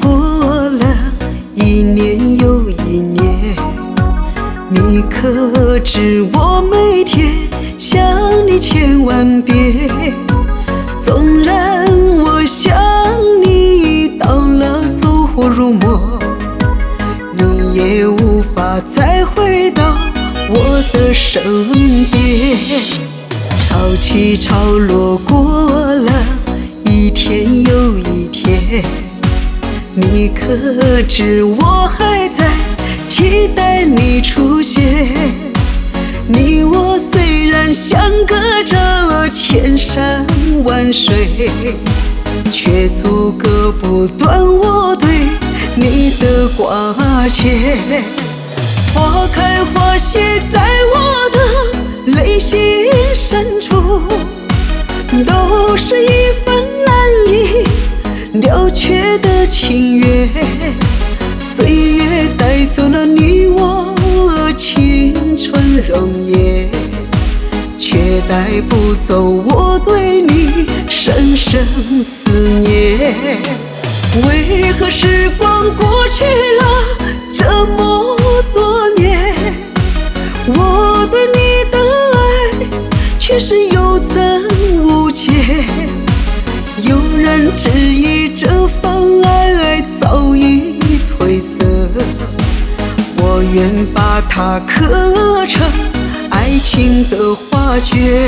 过了一年又一年，你可知我每天想你千万遍？纵然我想你到了走火入魔，你也无法再回到我的身边。潮起潮落过了一天又一天，你可知我还在期待你出现？你我虽然相隔着千山万水，却阻隔不断我对你的挂牵。花开花谢在我的内心深处，都是一份难以了却的情缘。岁月带走了你我青春容颜，却带不走我对你深深思念。为何时光过去了这么多年，我对你的爱却是有增无减？有人质疑这份爱早已褪色，我愿把它刻成爱情的画卷。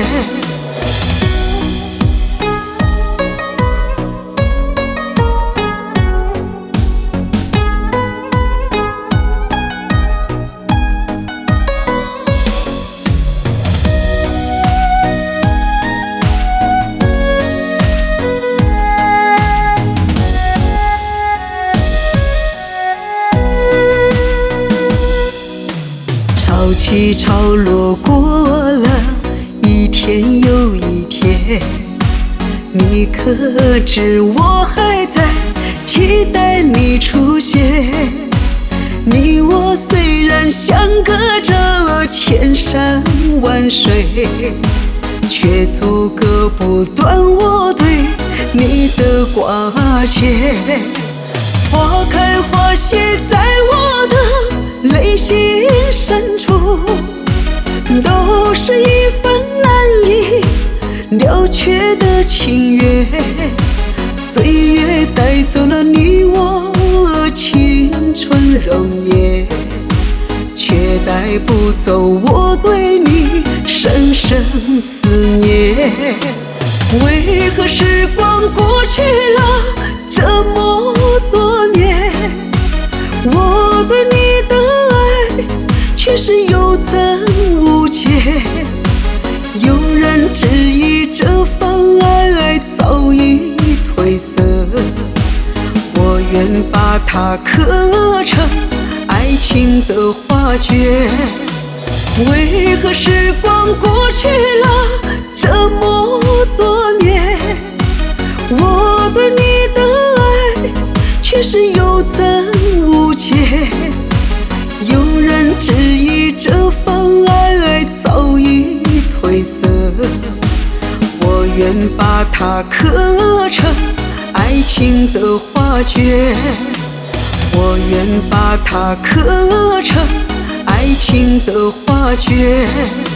潮起潮落过了一天又一天，你可知我还在期待你出现？你我虽然相隔着千山万水，却阻隔不断我对你的挂牵。花开花谢在我的内心深处，都是一份难以了却的情缘。岁月带走了你我青春容颜，却带不走我对你深深思念。为何时光过去了这么多年，我对你的爱却是有增无减？有人质疑这份爱早已褪色，我愿把它刻成爱情的画卷。为何时光过去了这么多年，我对你的爱却是有增无减？有人质疑这份爱早已褪色，我愿把它刻成爱情的画卷。我愿把它刻成爱情的画卷。